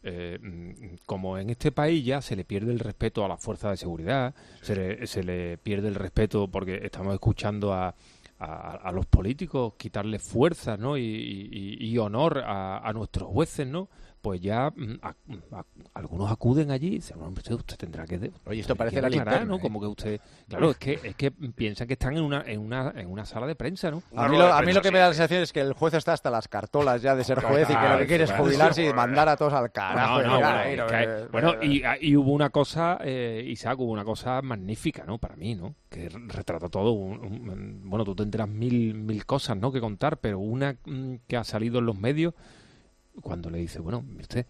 S9: como en este país ya se le pierde el respeto a las fuerzas de seguridad, se le pierde el respeto porque estamos escuchando a los políticos quitarle fuerza, ¿no? y honor a nuestros jueces, ¿no? Pues ya algunos acuden allí y dicen, hombre, usted tendrá que...
S10: Oye, esto parece
S9: tiene que
S10: la
S9: aclarar,
S10: linterna,
S9: ¿no?
S10: ¿eh?
S9: Como que usted... Claro, es que piensan que están en una sala de prensa, ¿no?
S5: A mí lo que me da la sensación es que el juez está hasta las cartolas ya de ser juez y que lo que quiere es jubilarse y mandar a todos al carajo.
S9: Bueno, y hubo una cosa, Isaac, hubo una cosa magnífica, ¿no? Para mí, ¿no? Que retrata todo. Bueno, tú tendrás mil cosas, ¿no? Que contar, pero una que ha salido en los medios cuando le dice, bueno, usted,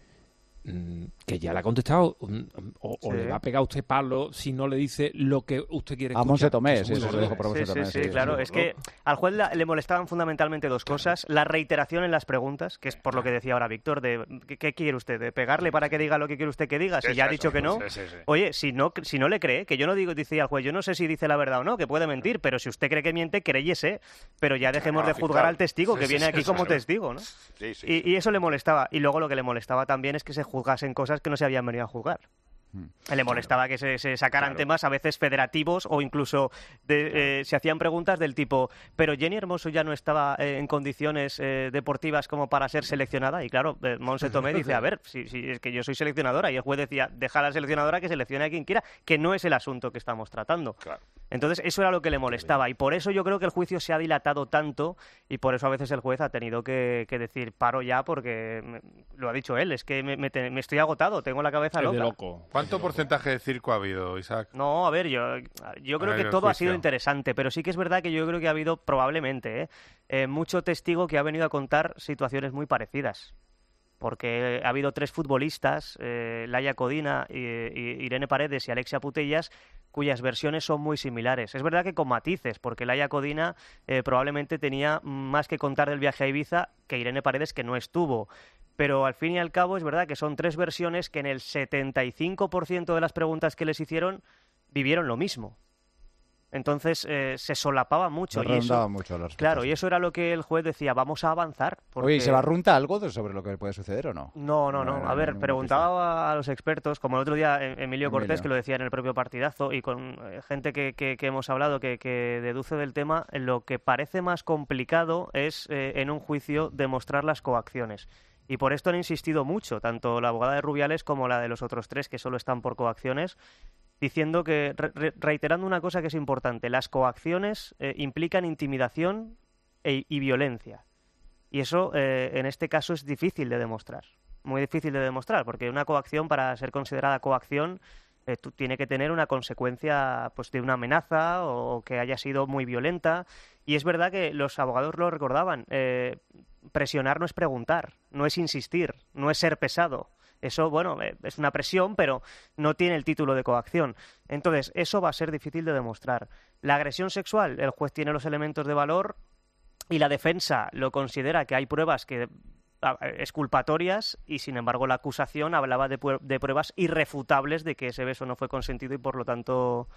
S9: que ya le ha contestado, o le va a pegar a usted palo si no le dice lo que usted quiere escuchar.
S5: A Monse Tomé,
S9: Es
S5: sí,
S9: muy
S5: se lo
S9: gordo.
S5: dijo por Monse Tomé.
S11: Sí, claro. Es que al juez le molestaban fundamentalmente dos cosas. La reiteración en las preguntas, que es por lo que decía ahora Víctor, de ¿qué quiere usted? ¿De pegarle para que diga lo que quiere usted que diga? Si ya ha dicho que no. Oye, si no le cree, que yo no digo, dice al juez, yo no sé si dice la verdad o no, que puede mentir, pero si usted cree que miente, créyese. Pero ya dejemos de juzgar al testigo, que viene aquí como testigo, ¿no? Y eso le molestaba. Y luego lo que le molestaba también es que se juzgasen cosas que no se habían venido a juzgar. Le molestaba que se sacaran temas a veces federativos o incluso se hacían preguntas del tipo, pero Jenny Hermoso ya no estaba en condiciones deportivas como para ser seleccionada. Y claro, Monse Tomé dice, a ver, si es que yo soy seleccionadora. Y el juez decía, deja a la seleccionadora que seleccione a quien quiera, que no es el asunto que estamos tratando.
S8: Claro.
S11: Entonces eso era lo que le molestaba y por eso yo creo que el juicio se ha dilatado tanto y por eso a veces el juez ha tenido que decir paro ya porque lo ha dicho él, es que me estoy agotado, tengo la cabeza
S9: Es de
S11: loca.
S9: loco.
S6: ¿Cuánto porcentaje de circo ha habido, Isaac?
S11: No, a ver, yo creo que
S6: el
S11: todo ha
S6: juicio.
S11: sido interesante, pero sí que es verdad que yo creo que ha habido probablemente mucho testigo que ha venido a contar situaciones muy parecidas. Porque ha habido 3 futbolistas, Laia Codina, Irene Paredes y Alexia Putellas,
S14: cuyas versiones son muy similares. Es verdad que con matices, porque Laia Codina probablemente tenía más que contar del viaje a Ibiza que Irene Paredes, que no estuvo. Pero al fin y al cabo es verdad que son 3 versiones que en el 75% de las preguntas que les hicieron vivieron lo mismo. Entonces se solapaba mucho.
S5: Se redundaba mucho las
S14: claro, y eso era lo que el juez decía, vamos a avanzar. Porque...
S5: Oye, ¿y se barrunta algo sobre lo que puede suceder o no?
S14: No. A ver, preguntaba a los expertos, como el otro día Emilio Cortés, que lo decía en el propio partidazo, y con gente que hemos hablado que deduce del tema, lo que parece más complicado es en un juicio demostrar las coacciones. Y por esto han insistido mucho, tanto la abogada de Rubiales como la de los otros 3, que solo están por coacciones, diciendo que, reiterando una cosa que es importante, las coacciones implican intimidación y violencia. Y eso, en este caso, es difícil de demostrar. Muy difícil de demostrar, porque una coacción, para ser considerada coacción, tiene que tener una consecuencia pues de una amenaza o que haya sido muy violenta. Y es verdad que los abogados lo recordaban. Presionar no es preguntar, no es insistir, no es ser pesado. Eso, bueno, es una presión, pero no tiene el título de coacción. Entonces, eso va a ser difícil de demostrar. La agresión sexual, el juez tiene los elementos de valor y la defensa lo considera que hay pruebas que exculpatorias y, sin embargo, la acusación hablaba de pruebas irrefutables de que ese beso no fue consentido y, por lo tanto,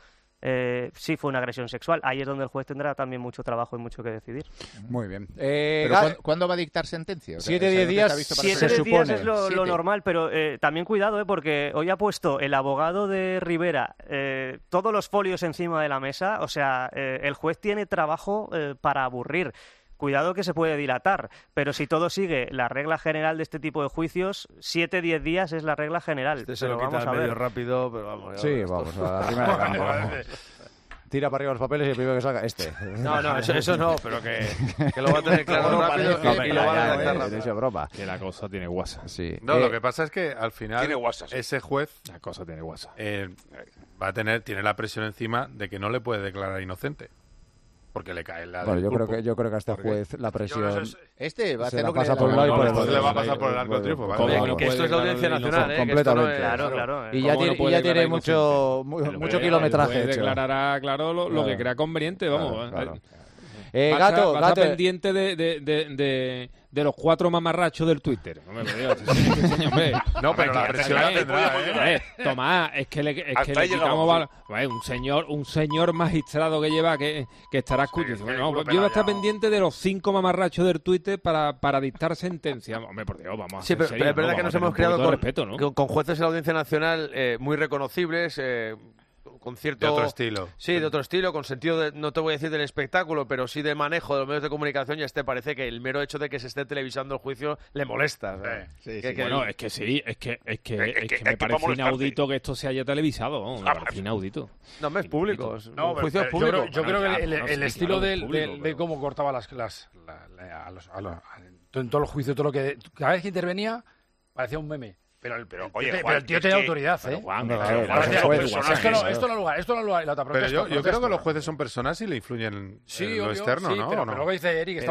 S14: sí fue una agresión sexual. Ahí es donde el juez tendrá también mucho trabajo y mucho que decidir.
S5: Muy bien.
S10: ¿Pero ¿cuándo va a dictar sentencia? O sea,
S5: 7-10 días.
S14: 7 días es lo normal, pero también cuidado, porque hoy ha puesto el abogado de Rivera todos los folios encima de la mesa. O sea, el juez tiene trabajo para aburrir. Cuidado que se puede dilatar, pero si todo sigue la regla general de este tipo de juicios, 7-10 días es la regla general.
S7: Se lo quita medio rápido, pero vamos.
S5: Sí, vamos, a la primera de campo. Tira para arriba los papeles y el primero que salga, este.
S7: No, eso no, pero que lo va a tener claro rápido y lo va a levantar rápido.
S5: Broma.
S9: Que la cosa tiene WhatsApp.
S5: Sí.
S6: No, lo que pasa es que al final
S8: tiene WhatsApp,
S6: ese juez
S9: la cosa tiene WhatsApp.
S6: Tiene la presión encima de que no le puede declarar inocente. Porque le cae la
S5: bueno, yo creo que a este juez la presión
S10: este va a hacer
S5: la
S10: lo que
S5: pasa por un lado y por el otro.
S6: Le va a pasar por el arco del triunfo.
S7: Que esto es la Audiencia Nacional,
S5: completamente.
S14: Claro.
S5: Y ya tiene mucho kilometraje.
S9: Declarará, claro, lo que crea conveniente, vamos.
S5: Claro.
S9: Gato pendiente de los 4 mamarrachos del Twitter.
S6: No, pero la presión la tendrá,
S9: Tomás, es que le quitamos un señor magistrado que lleva que estará escuchando. Yo voy a estar pendiente de los 5 mamarrachos del Twitter para dictar sentencia. Hombre, por Dios, vamos a
S7: sí, pero es verdad que nos hemos creado
S9: con
S7: jueces en la Audiencia Nacional muy reconocibles, con cierto...
S6: De otro estilo.
S7: Sí, de otro estilo, con sentido, no te voy a decir del espectáculo, pero sí de manejo de los medios de comunicación, y parece que el mero hecho de que se esté televisando el juicio le molesta.
S9: Bueno, es que me parece inaudito que esto se haya televisado, me parece inaudito.
S7: No, es público,
S12: juicio es público. Yo creo que el estilo de cómo cortaba en todos los juicios, todo lo que... Cada vez que intervenía, parecía un meme. Pero el tío tenía autoridad, Esto no lugar. La otra
S6: pero yo creo que los jueces son personas y le influyen en lo externo, ¿no?
S12: Pero lo que dice Eric,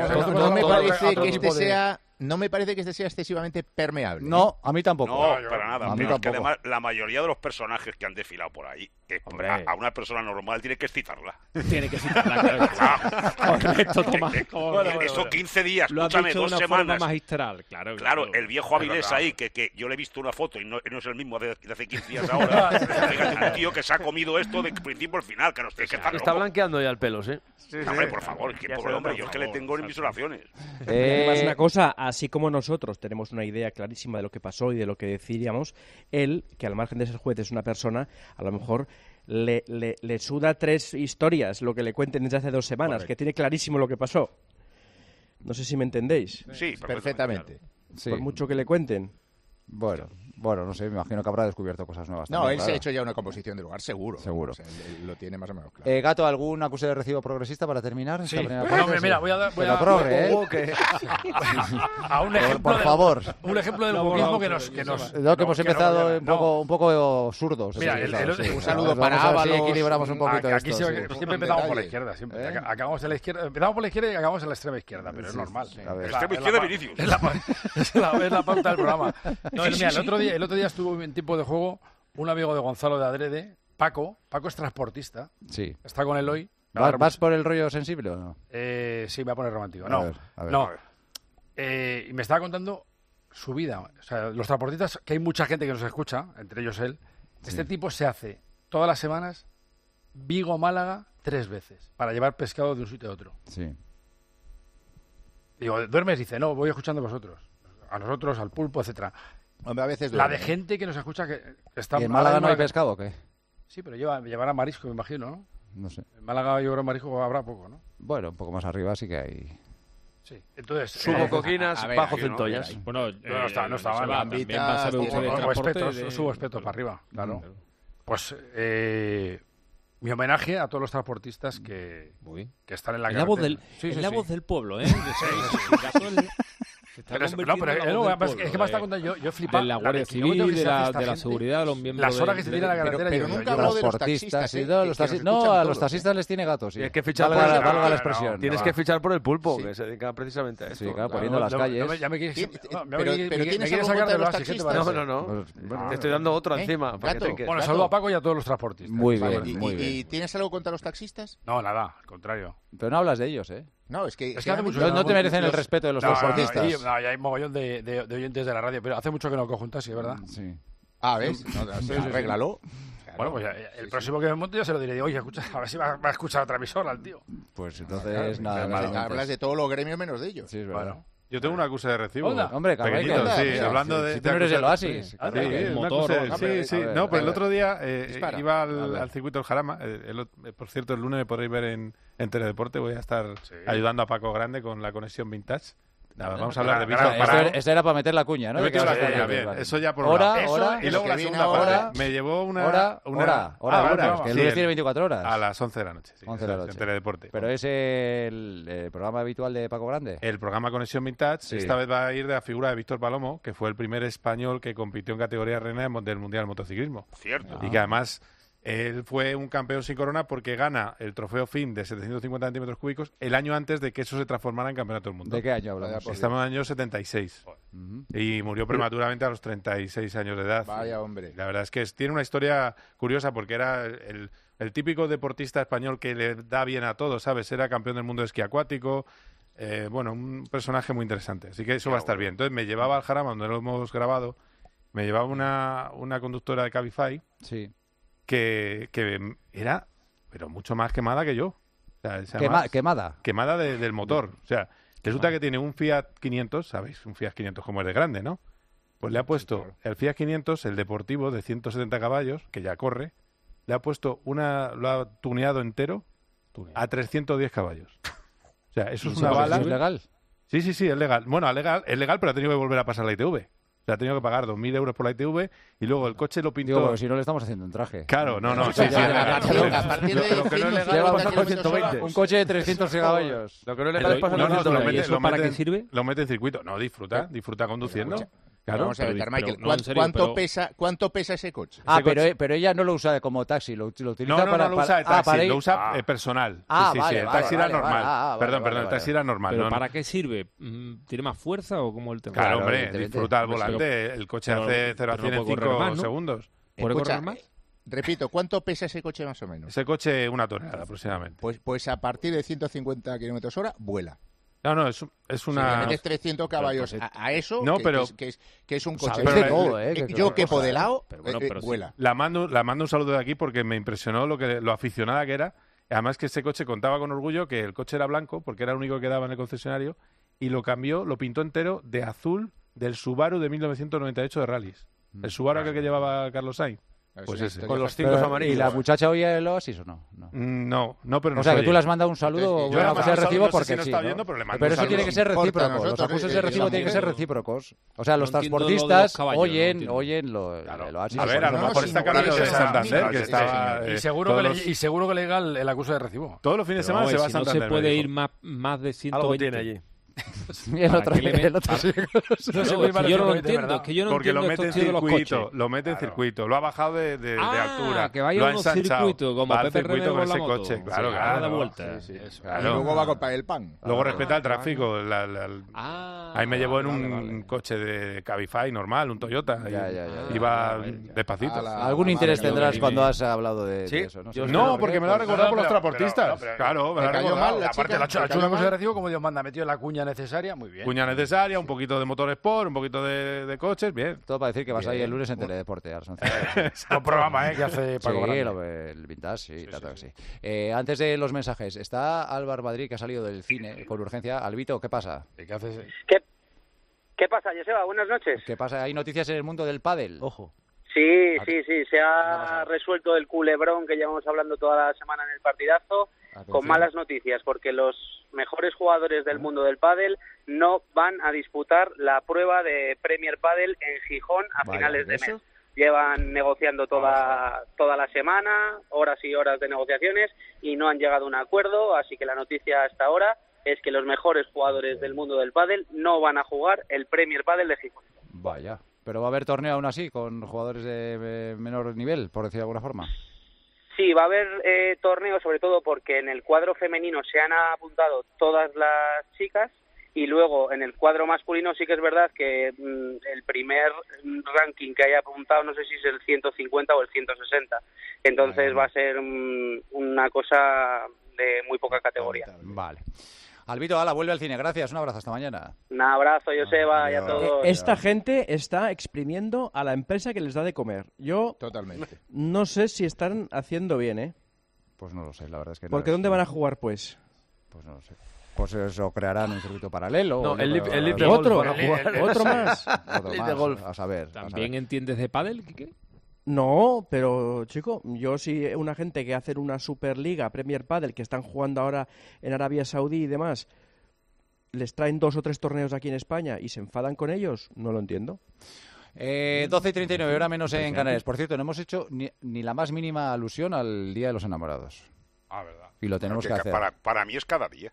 S10: no me parece que este sea excesivamente permeable.
S5: No, a mí tampoco.
S8: No, para nada. Pero es que además la mayoría de los personajes que han desfilado por ahí, a una persona normal tiene que excitarla.
S9: Tiene que excitarla, claro. Correcto, Tomás.
S8: Eso 15 días,
S9: lo
S8: escúchame, 2 semanas.
S9: Magistral,
S8: claro, el viejo Avilés ahí, que yo le he visto una foto y no es el mismo de hace 15 días ahora. Fíjate, un tío que se ha comido esto de principio al final, que nos tiene que estar
S7: Está blanqueando ya el pelo, ¿sí?
S8: Hombre, por favor, que pobre hombre, yo es que le tengo en mis oraciones.
S11: Además, una cosa, así como nosotros tenemos una idea clarísima de lo que pasó y de lo que deciríamos, él, que al margen de ser juez es una persona, a lo mejor le suda 3 historias lo que le cuenten desde hace 2 semanas, correcto, que tiene clarísimo lo que pasó. No sé si me entendéis.
S8: Sí,
S10: perfectamente.
S5: Sí.
S11: Por mucho que le cuenten.
S5: Bueno, no sé, me imagino que habrá descubierto cosas nuevas.
S10: No,
S5: también,
S10: él
S5: claro.
S10: se ha hecho ya una composición de lugar, seguro.
S5: O
S10: sea, él lo tiene más o menos claro.
S5: Gato, ¿algún acuse de recibo progresista para terminar?
S12: Sí. Mira, voy a un ejemplo,
S5: por favor.
S12: Un ejemplo del wokismo que nos
S5: que hemos empezado un poco zurdos.
S12: Mira,
S10: un saludo para Ábalos.
S5: Equilibramos un poquito
S12: aquí
S5: esto.
S12: Siempre empezamos por la izquierda. Acabamos en la izquierda. Empezamos por la izquierda y acabamos en la extrema izquierda, pero es normal.
S8: Extrema izquierda, Vinicius.
S12: Es la pauta del programa. Mira, el otro día estuvo en tiempo de juego un amigo de Gonzalo de Adrede, Paco es transportista.
S5: Sí.
S12: Está con Eloy.
S5: ¿Vas por el rollo sensible o no?
S12: Sí, me voy a poner romántico.
S5: A
S12: No,
S5: ver.
S12: no. Y me estaba contando su vida. O sea, los transportistas, que hay mucha gente que nos escucha, entre ellos él.
S5: Sí.
S12: Este tipo se hace todas las semanas Vigo-Málaga 3 veces para llevar pescado de un sitio a otro.
S5: Sí.
S12: Digo, ¿duermes? Dice, no, voy escuchando a vosotros. A nosotros, al pulpo, etcétera.
S10: Hombre, a veces
S12: La
S10: duerme.
S12: de gente que nos escucha que está...
S5: ¿Y en Málaga no hay pescado o qué?
S12: Sí, pero llevará marisco, me imagino, ¿no?
S5: No sé.
S12: En Málaga yo creo marisco habrá poco, ¿no?
S5: Bueno, un poco más arriba sí que hay...
S12: Sí. Entonces...
S7: Subo coquinas, bajo centollas.
S9: Bueno,
S12: no está mal.
S9: También va a saber usted de transporte.
S12: Subo espetos para arriba, claro. Pues mi homenaje a todos los transportistas que están en la carretera.
S9: La voz del pueblo, ¿eh?
S12: Pero es que me está contando, yo he flipado.
S9: De la Guardia Civil, de la seguridad de los miembros.
S12: Las horas que se tiran a la carretera.
S10: Pero nunca he hablado de los taxistas.
S5: No, a los taxistas les tiene gatos.
S7: Tienes que fichar
S5: valga la expresión.
S7: Tienes que fichar por el pulpo, que se dedica precisamente a esto.
S5: Sí, claro, poniendo las calles.
S12: Ya me quieres
S10: ¿tienes
S12: sacar de
S10: los
S12: los
S10: taxistas?
S7: No. Te estoy dando otro encima.
S12: Bueno, saludo a Paco y a todos los transportistas.
S5: Muy bien, muy bien.
S10: ¿Y tienes algo contra los taxistas?
S12: No, nada, al contrario.
S5: Pero no hablas de ellos, ¿eh?
S10: No, es que
S12: hace mucho
S5: no te merecen el respeto de los transportistas.
S12: No, ya hay mogollón de oyentes de la radio, pero hace mucho que no cojo un taxi, ¿verdad?
S5: Sí.
S10: ¿Ves? Arréglalo.
S12: Bueno, pues el próximo que me monte yo se lo diré. Oye, escucha, a ver si va a escuchar otra emisora al tío.
S5: Pues entonces nada.
S10: Hablas de todos los gremios menos de ellos.
S5: Sí, es verdad.
S6: Yo tengo una acusa de recibo.
S5: Hombre,
S6: pequeñito, sí, hablando de...
S5: Si tú no eres el Oasis.
S6: El motor. Sí. No, pero el otro día iba al circuito del Jarama. Por cierto, el lunes me podréis ver en Teledeporte. Voy a estar ayudando a Paco Grande con la conexión vintage. Nada, vamos a hablar de Víctor Parado.
S5: Esto era para meter la cuña, ¿no?
S6: Eso ya por un lado. Y luego la segunda hora me llevó una
S5: hora. Que el lunes tiene 24 horas.
S6: A las 11 de la noche.
S5: 11 de la noche.
S6: En Teledeporte.
S5: Pero es el programa habitual de Paco Grande.
S6: El programa Conexión Vintage esta vez va a ir de la figura de Víctor Palomo, que fue el primer español que compitió en categoría reina del Mundial de Motociclismo.
S8: Cierto.
S6: Y que además... Él fue un campeón sin corona porque gana el trofeo FIM de 750 centímetros cúbicos el año antes de que eso se transformara en campeonato del mundo.
S5: ¿De qué año hablamos?
S6: Estamos en el año 76. Y murió prematuramente a los 36 años de edad.
S10: Vaya hombre.
S6: La verdad es que tiene una historia curiosa porque era el típico deportista español que le da bien a todo, ¿sabes? Era campeón del mundo de esquí acuático. Un personaje muy interesante. Así que eso va a estar bien. Entonces me llevaba al Jarama, donde lo hemos grabado, me llevaba una conductora de Cabify.
S5: Sí.
S6: Que era, pero mucho más quemada que yo. O sea, quemada del motor. O sea, resulta que tiene un Fiat 500, ¿sabéis? Un Fiat 500 como es de grande, ¿no? Pues le ha puesto el Fiat 500, el deportivo de 170 caballos, que ya corre, le ha puesto lo ha tuneado entero a 310 caballos. O sea, eso es una bala.
S5: ¿Es legal?
S6: Sí, es legal. Bueno, es legal, pero ha tenido que volver a pasar la ITV. Ha tenido que pagar 2.000 euros por la ITV y luego el coche lo pintó...
S5: Digo, si no le estamos haciendo un traje.
S6: Claro, no.
S10: A partir de
S7: lo que no es legal es pasar por 120.
S5: Un coche de 300 caballos.
S7: Lo que no es legal es pasar por 120.
S9: ¿Y eso para qué sirve?
S6: Lo mete en circuito. No, disfruta conduciendo. Claro,
S10: vamos a ver, Carmichael, ¿cuánto pesa ese coche?
S5: Pero ella no lo usa como taxi, lo utiliza
S6: no lo usa de taxi, lo usa personal.
S5: Vale,
S6: el taxi era normal. Perdón, el taxi era normal.
S9: ¿Pero para qué sirve? ¿Tiene más fuerza o cómo el tema?
S6: Claro, hombre, disfruta al volante. El coche hace 0 a 100 en 5 segundos.
S9: ¿Puede correr más?
S10: Repito, ¿cuánto pesa ese coche más o menos?
S6: Ese coche 1 tonelada aproximadamente.
S10: Pues a partir de 150 km/h vuela.
S6: No, es una...
S10: Si le metes 300 caballos a eso,
S6: no,
S10: que es un coche.
S5: De todo,
S10: yo quepo de lado, vuela.
S6: La mando un saludo de aquí porque me impresionó lo aficionada que era. Además que ese coche contaba con orgullo que el coche era blanco porque era el único que quedaba en el concesionario y lo pintó entero de azul del Subaru de 1998 de rallies. El Subaru aquel que llevaba Carlos Sainz. Pues ese.
S7: Con los cintos amarillos.
S5: ¿Y la muchacha oye el Oasis o no?
S6: No, pero no.
S5: O sea, que tú le has mandado un saludo,
S6: yo
S5: aunque sea recibo porque
S6: no
S5: sí.
S6: está viendo, pero le mando
S5: pero
S6: un
S5: eso tiene que ser recíproco. Los acusos de recibo tienen que ser recíprocos. O sea, los transportistas oyen lo Oasis.
S6: A ver, a lo mejor está camino de Santander, que estaba...
S12: Y seguro que le llega el acuso de recibo.
S6: Todos los fines de semana se va a Santander.
S9: No se puede ir más de 120.
S7: Algo tiene allí.
S5: Y el otro sí.
S9: Yo no lo entiendo, es que yo no
S6: porque
S9: entiendo estos tíos de los coches.
S6: Lo mete en circuito, lo ha bajado de altura,
S9: que vaya
S6: lo ha
S9: a un
S6: ensanchado,
S9: circuito, como
S6: va al
S9: Pepe
S6: circuito
S9: René
S6: con
S9: con la
S6: ese
S9: moto.
S6: coche, claro,
S9: Sí,
S6: claro.
S9: da vuelta.
S6: Claro.
S10: Y luego va a comprar el pan.
S6: Luego respeta el tráfico. Ahí me llevó en un coche de Cabify normal, un Toyota. Iba despacito.
S5: Algún interés tendrás cuando has hablado de eso, ¿no?
S6: No, porque me lo ha recordado por los transportistas. Claro, me lo ha recordado.
S12: Aparte, la ha hecho una cosa de recibo como Dios manda, ha metido la cuña necesaria, muy bien.
S6: Cuña necesaria, un poquito de motor sport, un poquito de coches, bien.
S5: Todo para decir que vas ahí el lunes en Teledeporte.
S12: Un programa que hace Paco
S6: Grande.
S5: El Vintage, sí, claro que sí. Antes de los mensajes, está Álvaro Madrid, que ha salido del cine con urgencia. Albito, ¿qué pasa?
S12: ¿Qué haces?
S15: ¿Qué pasa, Joseba? Buenas noches.
S5: ¿Qué pasa? ¿Hay noticias en el mundo del pádel?
S11: Ojo.
S15: Sí, se ha resuelto el culebrón que llevamos hablando toda la semana en el partidazo. Con malas noticias, porque los mejores jugadores del mundo del pádel no van a disputar la prueba de Premier Padel en Gijón a finales de mes. Llevan negociando toda la semana, horas y horas de negociaciones, y no han llegado a un acuerdo, así que la noticia hasta ahora es que los mejores jugadores del mundo del pádel no van a jugar el Premier Padel de Gijón.
S5: Vaya, pero va a haber torneo aún así, con jugadores de menor nivel, por decir de alguna forma.
S15: Sí, va a haber torneo, sobre todo porque en el cuadro femenino se han apuntado todas las chicas, y luego en el cuadro masculino sí que es verdad que el primer ranking que haya apuntado no sé si es el 150 o el 160. Entonces va a ser una cosa de muy poca categoría.
S5: Vale. Albito, ala, vuelve al cine. Gracias, un abrazo, hasta mañana.
S15: Un abrazo, Joseba, y a todos.
S11: Esta gente está exprimiendo a la empresa que les da de comer. Yo
S10: totalmente
S11: no sé si están haciendo bien, ¿eh?
S5: Pues no lo sé, la verdad es que no.
S11: Porque ¿dónde van a jugar, pues?
S5: Pues no lo sé. Pues eso, crearán un circuito paralelo.
S7: No, el
S11: de otro más.
S5: Otro más,
S11: golf.
S5: a saber.
S9: ¿También entiendes de pádel, Quique?
S11: No, pero chico, yo si una gente que hacen una Superliga, Premier Padel, que están jugando ahora en Arabia Saudí y demás, les traen 2 o 3 torneos aquí en España y se enfadan con ellos, no lo entiendo.
S5: 12:39, hora menos en Canarias. Por cierto, no hemos hecho ni la más mínima alusión al Día de los Enamorados.
S8: Verdad.
S5: Y lo tenemos que hacer.
S8: Para mí es cada día.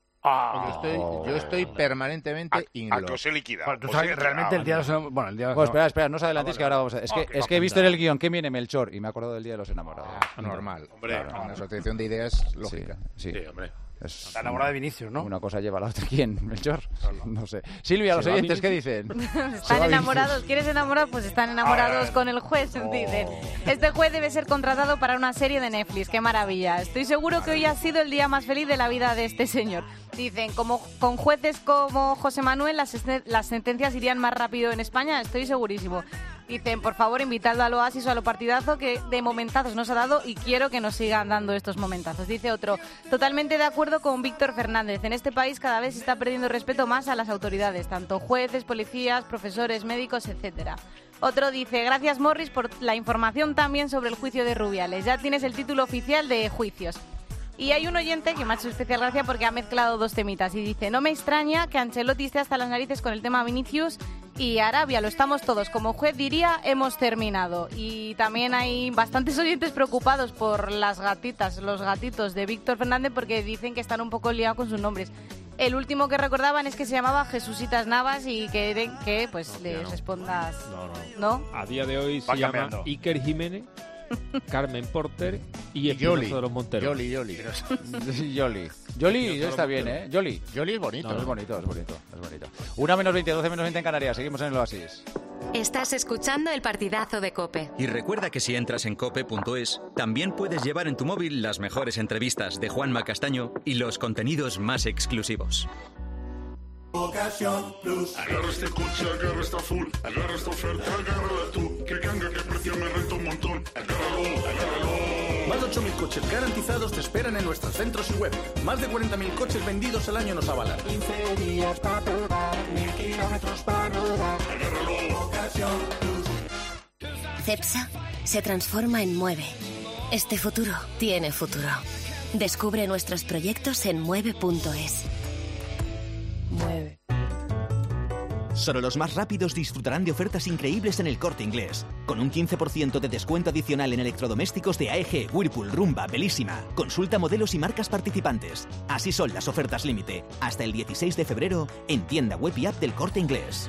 S10: Yo estoy permanentemente
S8: a que os he liquidado.
S12: Tú sabes que realmente el día de los... Bueno, el día de los...
S5: espera, no os adelantéis que ahora vamos a... Es que he visto en el guión que viene Melchor y me he acordado del Día de los Enamorados.
S10: Normal.
S8: Hombre,
S10: una asociación de ideas lógica.
S5: Sí,
S8: hombre.
S12: Está enamorada de Vinicius, ¿no?
S5: Una cosa lleva a la otra. ¿Quién? ¿Melchor? No sé. Silvia, los oyentes, ¿qué dicen?
S16: Están enamorados. ¿Quieres enamorar? Pues están enamorados con el juez, dicen. Este juez debe ser contratado para una serie de Netflix. ¡Qué maravilla! Estoy seguro que hoy ha sido el día más feliz de la vida de este señor. Dicen, como con jueces como José Manuel, las sentencias irían más rápido en España. Estoy segurísimo. Dicen, por favor, invitadlo al Oasis o al partidazo, que de momentazos nos ha dado y quiero que nos sigan dando estos momentazos. Dice otro, totalmente de acuerdo con Víctor Fernández. En este país cada vez se está perdiendo respeto más a las autoridades, tanto jueces, policías, profesores, médicos, etcétera. Otro dice, gracias Morris por la información también sobre el juicio de Rubiales. Ya tienes el título oficial de juicios. Y hay un oyente que me ha hecho especial gracia porque ha mezclado 2 temitas y dice, no me extraña que Ancelotti esté hasta las narices con el tema Vinicius y Arabia, lo estamos todos. Como juez diría, hemos terminado. Y también hay bastantes oyentes preocupados por las gatitas, los gatitos de Víctor Fernández porque dicen que están un poco liados con sus nombres. El último que recordaban es que se llamaba Jesusitas Navas y quieren que pues les respondas. No.
S9: A día de hoy se llama Iker Jiménez, Carmen Porter y el
S10: Yoli
S9: de los Monteros.
S5: Yoli está bien, ¿eh? Yoli
S10: es bonito.
S5: Es bonito. 1 menos 20, 12 menos 20 en Canarias. Seguimos en el Oasis.
S2: Estás escuchando el partidazo de COPE.
S3: Y recuerda que si entras en cope.es, también puedes llevar en tu móvil las mejores entrevistas de Juanma Castaño y los contenidos más exclusivos.
S17: Ocasión Plus. Agarra este coche, agarra esta full, agarra esta oferta, agárrala tú. Que canga, que precio me renta un montón. Agárralo.
S18: Más de 8.000 coches garantizados te esperan en nuestros centros y web. Más de 40.000 coches vendidos al año nos avalan.
S4: 15 días para probar, 1.000 kilómetros para rodar.
S17: Agárralo.
S4: Ocasión Plus.
S19: Cepsa se transforma en Mueve. Este futuro tiene futuro. Descubre nuestros proyectos en mueve.es.
S4: Mueve.
S20: Solo los más rápidos disfrutarán de ofertas increíbles en El Corte Inglés. Con un 15% de descuento adicional en electrodomésticos de AEG, Whirlpool, Rumba, Bellissima. Consulta modelos y marcas participantes. Así son las ofertas límite. Hasta el 16 de febrero en tienda web y app del Corte Inglés.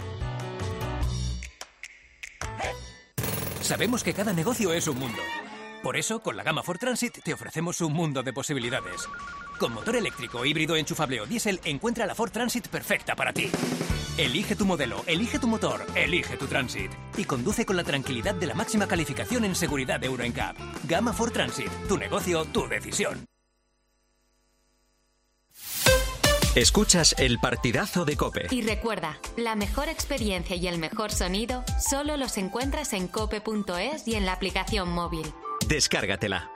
S21: Sabemos que cada negocio es un mundo. Por eso, con la gama Ford Transit te ofrecemos un mundo de posibilidades. Con motor eléctrico, híbrido, enchufable o diésel, encuentra la Ford Transit perfecta para ti. Elige tu modelo, elige tu motor, elige tu Transit. Y conduce con la tranquilidad de la máxima calificación en seguridad de Euro NCAP. Gama Ford Transit. Tu negocio, tu decisión.
S3: Escuchas el partidazo de COPE.
S2: Y recuerda, la mejor experiencia y el mejor sonido solo los encuentras en cope.es y en la aplicación móvil.
S3: Descárgatela.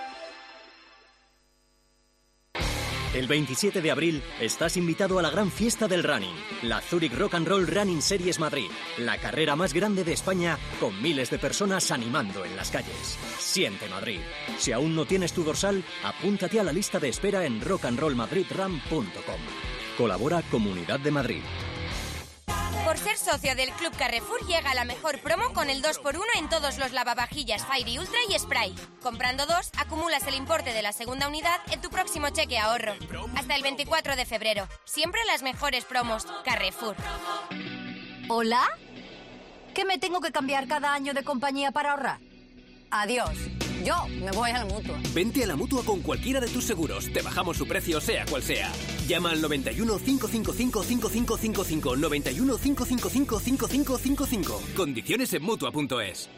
S22: El 27 de abril estás invitado a la gran fiesta del running, la Zurich Rock and Roll Running Series Madrid, la carrera más grande de España con miles de personas animando en las calles. Siente Madrid. Si aún no tienes tu dorsal, apúntate a la lista de espera en rockandrollmadridrun.com. Colabora Comunidad de Madrid.
S23: Por ser socio del Club Carrefour llega la mejor promo con el 2x1 en todos los lavavajillas Fairy Ultra y Spray. Comprando 2, acumulas el importe de la segunda unidad en tu próximo cheque ahorro. Hasta el 24 de febrero. Siempre las mejores promos. Carrefour.
S24: ¿Hola? ¿Que me tengo que cambiar cada año de compañía para ahorrar? Adiós. Yo me voy a la Mutua.
S25: Vente a la Mutua con cualquiera de tus seguros. Te bajamos su precio, sea cual sea. Llama al 91 555 5555. 91 555 5555. Condiciones en Mutua.es.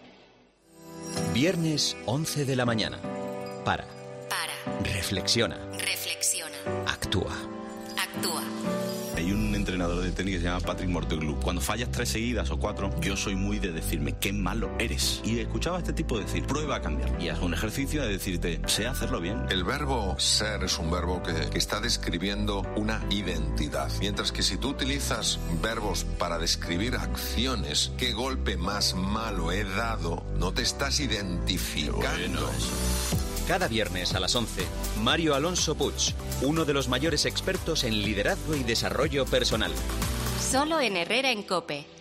S3: Viernes 11 de la mañana. Para. Reflexiona. Actúa.
S26: Hay un entrenador de tenis que se llama Patrick Morteglu. Cuando fallas 3 seguidas o 4, yo soy muy de decirme qué malo eres. Y escuchaba a este tipo decir, prueba a cambiar. Y haz un ejercicio de decirte, sé hacerlo bien.
S27: El verbo ser es un verbo que está describiendo una identidad. Mientras que si tú utilizas verbos para describir acciones, qué golpe más malo he dado, no te estás identificando.
S3: Cada viernes a las 11, Mario Alonso Puig, uno de los mayores expertos en liderazgo y desarrollo personal.
S2: Solo en Herrera en COPE.